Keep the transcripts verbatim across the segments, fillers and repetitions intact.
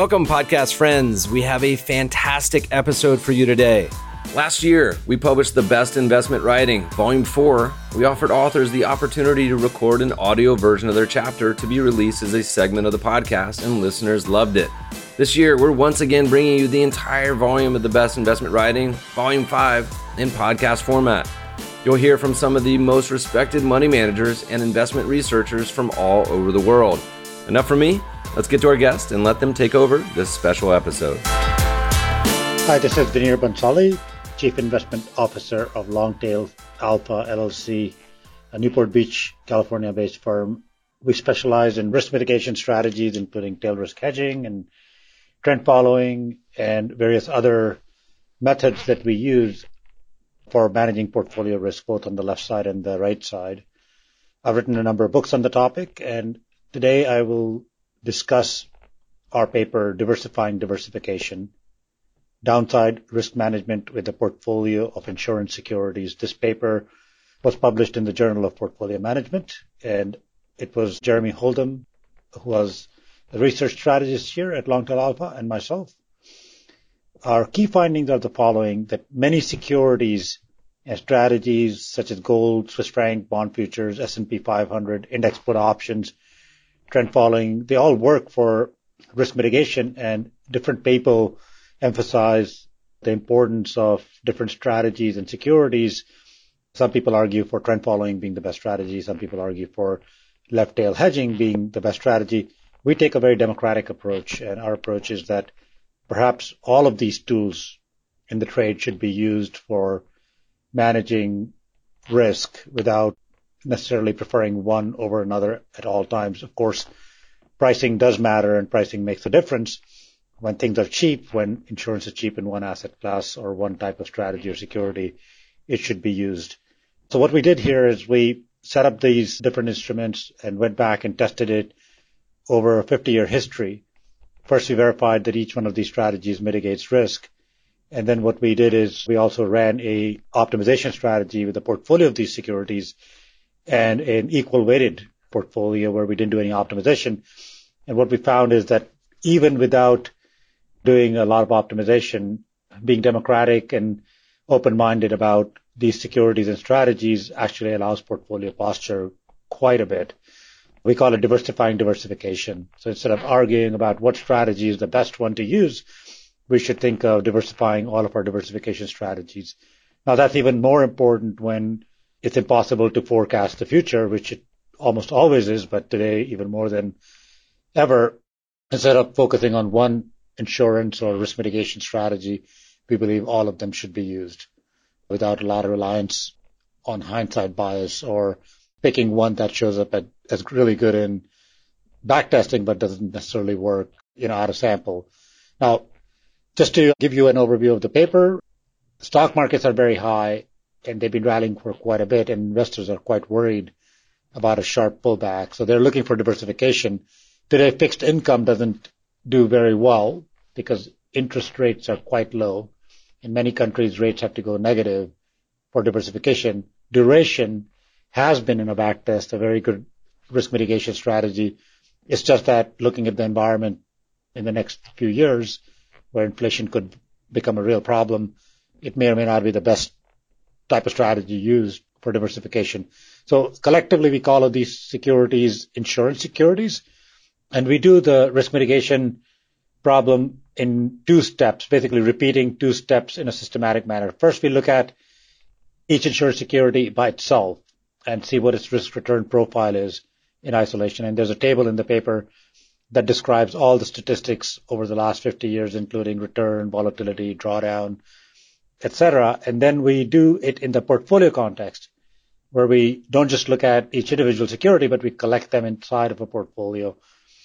Welcome, podcast friends. We have a fantastic episode for you today. Last year, we published The Best Investment Writing, Volume four. We offered authors the opportunity to record an audio version of their chapter to be released as a segment of the podcast, and listeners loved it. This year, we're once again bringing you the entire volume of The Best Investment Writing, Volume five, in podcast format. You'll hear from some of the most respected money managers and investment researchers from all over the world. Enough for me. Let's get to our guest and let them take over this special episode. Hi, this is Vineer Bhansali, Chief Investment Officer of Longtail Alpha L L C, a Newport Beach, California-based firm. We specialize in risk mitigation strategies, including tail risk hedging and trend following and various other methods that we use for managing portfolio risk, both on the left side and the right side. I've written a number of books on the topic, and today I will discuss our paper, Diversifying Diversification, Downside Risk Management with a Portfolio of Insurance Securities. This paper was published in the Journal of Portfolio Management, and it was Jeremy Holdham, who was a research strategist here at Longtail Alpha, and myself. Our key findings are the following: that many securities and strategies such as gold, Swiss franc, bond futures, S and P five hundred, index put options, trend following, they all work for risk mitigation, and different people emphasize the importance of different strategies and securities. Some people argue for trend following being the best strategy. Some people argue for left tail hedging being the best strategy. We take a very democratic approach, and our approach is that perhaps all of these tools in the trade should be used for managing risk without necessarily preferring one over another at all times. Of course, pricing does matter, and pricing makes a difference. When things are cheap, when insurance is cheap in one asset class or one type of strategy or security, it should be used. So what we did here is we set up these different instruments and went back and tested it over a fifty-year history. First, we verified that each one of these strategies mitigates risk. And then what we did is we also ran a optimization strategy with a portfolio of these securities and an equal weighted portfolio where we didn't do any optimization. And what we found is that even without doing a lot of optimization, being democratic and open-minded about these securities and strategies actually allows portfolio posture quite a bit. We call it diversifying diversification. So instead of arguing about what strategy is the best one to use, we should think of diversifying all of our diversification strategies. Now, that's even more important when it's impossible to forecast the future, which it almost always is, but today even more than ever. Instead of focusing on one insurance or risk mitigation strategy, we believe all of them should be used without a lot of reliance on hindsight bias or picking one that shows up at, as really good in backtesting but doesn't necessarily work, you know, out of sample. Now, just to give you an overview of the paper, stock markets are very high, and they've been rallying for quite a bit, and investors are quite worried about a sharp pullback. So they're looking for diversification. Today, fixed income doesn't do very well because interest rates are quite low. In many countries, rates have to go negative for diversification. Duration has been in a backtest a very good risk mitigation strategy. It's just that looking at the environment in the next few years, where inflation could become a real problem, it may or may not be the best type of strategy used for diversification. So collectively, we call these securities insurance securities, and we do the risk mitigation problem in two steps, basically repeating two steps in a systematic manner. First, we look at each insurance security by itself and see what its risk-return profile is in isolation. And there's a table in the paper that describes all the statistics over the last fifty years, including return, volatility, drawdown, et cetera. And then we do it in the portfolio context, where we don't just look at each individual security, but we collect them inside of a portfolio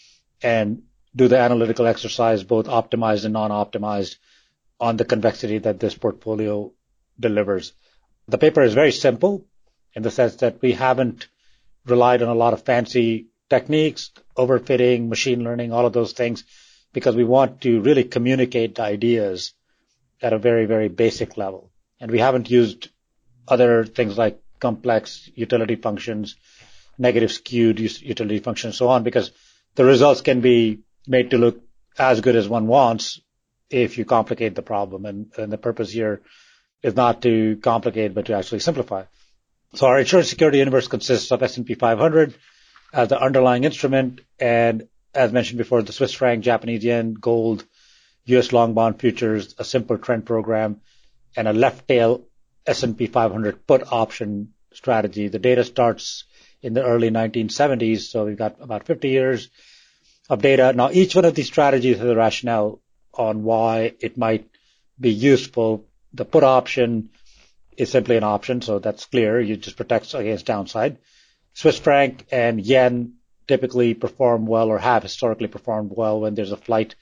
and do the analytical exercise, both optimized and non-optimized, on the convexity that this portfolio delivers. The paper is very simple in the sense that we haven't relied on a lot of fancy techniques, overfitting, machine learning, all of those things, because we want to really communicate the ideas at a very, very basic level. And we haven't used other things like complex utility functions, negative skewed utility functions, and so on, because the results can be made to look as good as one wants if you complicate the problem. And, and the purpose here is not to complicate, but to actually simplify. So our insurance security universe consists of S and P five hundred as the underlying instrument, and as mentioned before, the Swiss franc, Japanese yen, gold, U S long bond futures, a simple trend program, and a left tail S and P five hundred put option strategy. The data starts in the early nineteen seventies, so we've got about fifty years of data. Now, each one of these strategies has a rationale on why it might be useful. The put option is simply an option, so that's clear. It just protects against downside. Swiss franc and yen typically perform well, or have historically performed well, when there's a flight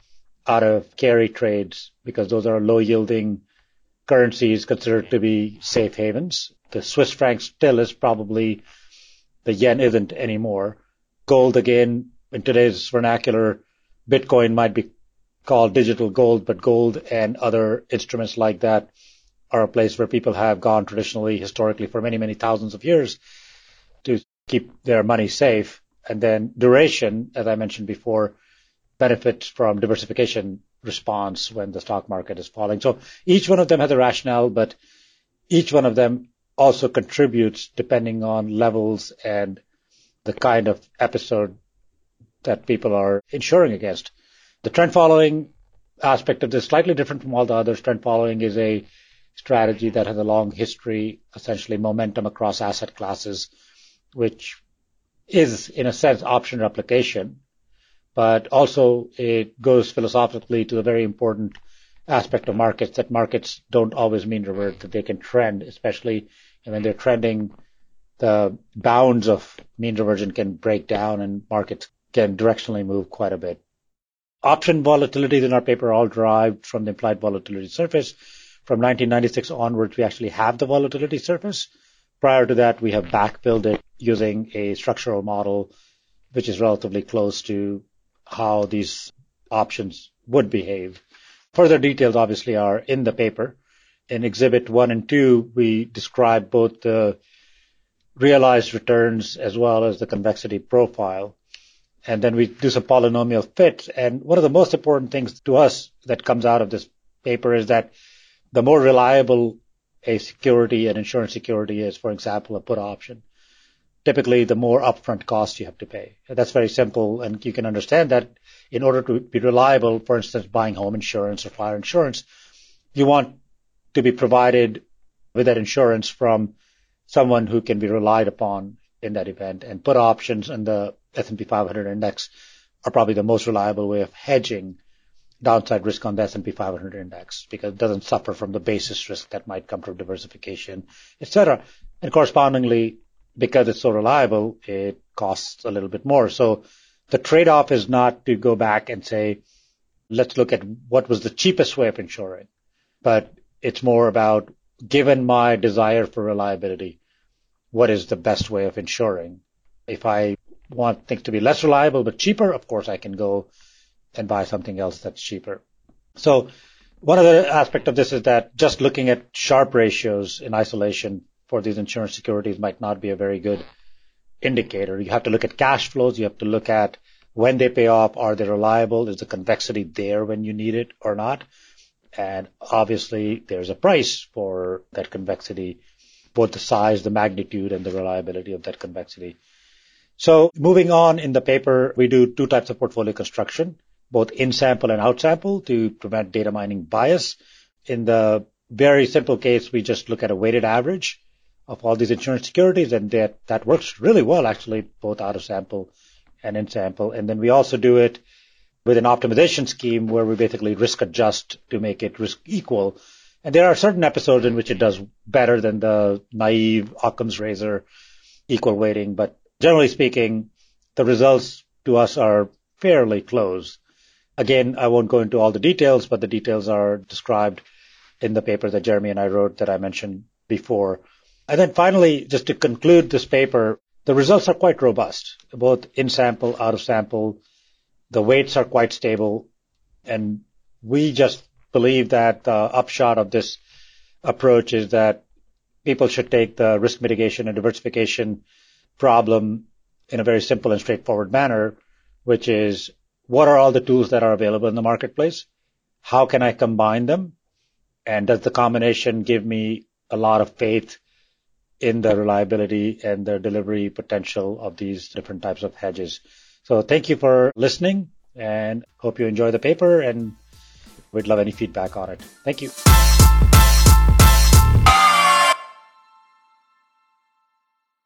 out of carry trades, because those are low-yielding currencies considered to be safe havens. The Swiss franc still is, probably the yen isn't anymore. Gold, again, in today's vernacular, Bitcoin might be called digital gold, but gold and other instruments like that are a place where people have gone traditionally, historically, for many, many thousands of years to keep their money safe. And then duration, as I mentioned before, benefits from diversification response when the stock market is falling. So each one of them has a rationale, but each one of them also contributes depending on levels and the kind of episode that people are insuring against. The trend following aspect of this is slightly different from all the others. Trend following is a strategy that has a long history, essentially momentum across asset classes, which is, in a sense, option replication, but also it goes philosophically to a very important aspect of markets, that markets don't always mean revert, that they can trend, especially when they're trending, the bounds of mean reversion can break down and markets can directionally move quite a bit. Option volatilities in our paper are all derived from the implied volatility surface. From nineteen ninety-six onwards, we actually have the volatility surface. Prior to that, we have backfilled it using a structural model, which is relatively close to how these options would behave. Further details, obviously, are in the paper. In Exhibit one and two, we describe both the realized returns as well as the convexity profile. And then we do some polynomial fits. And one of the most important things to us that comes out of this paper is that the more reliable a security, an insurance security is, for example, a put option, typically the more upfront cost you have to pay. That's very simple, and you can understand that in order to be reliable, for instance, buying home insurance or fire insurance, you want to be provided with that insurance from someone who can be relied upon in that event. And put options and the S and P five hundred index are probably the most reliable way of hedging downside risk on the S and P five hundred index, because it doesn't suffer from the basis risk that might come from diversification, et cetera. And correspondingly, because it's so reliable, it costs a little bit more. So the trade-off is not to go back and say, let's look at what was the cheapest way of insuring, but it's more about, given my desire for reliability, what is the best way of insuring? If I want things to be less reliable but cheaper, of course I can go and buy something else that's cheaper. So one other aspect of this is that just looking at Sharpe ratios in isolation for these insurance securities might not be a very good indicator. You have to look at cash flows. You have to look at when they pay off. Are they reliable? Is the convexity there when you need it or not? And obviously there's a price for that convexity, both the size, the magnitude, and the reliability of that convexity. So moving on in the paper, we do two types of portfolio construction, both in-sample and out-sample, to prevent data mining bias. In the very simple case, we just look at a weighted average of all these insurance securities, and that, that works really well, actually, both out-of-sample and in-sample. And then we also do it with an optimization scheme where we basically risk adjust to make it risk equal. And there are certain episodes in which it does better than the naive Occam's razor equal weighting, but generally speaking, the results to us are fairly close. Again, I won't go into all the details, but the details are described in the paper that Jeremy and I wrote that I mentioned before. And then finally, just to conclude this paper, the results are quite robust, both in sample, out of sample. The weights are quite stable. And we just believe that the upshot of this approach is that people should take the risk mitigation and diversification problem in a very simple and straightforward manner, which is what are all the tools that are available in the marketplace? How can I combine them? And does the combination give me a lot of faith in the reliability and the delivery potential of these different types of hedges? So thank you for listening, and hope you enjoy the paper, and we'd love any feedback on it. Thank you.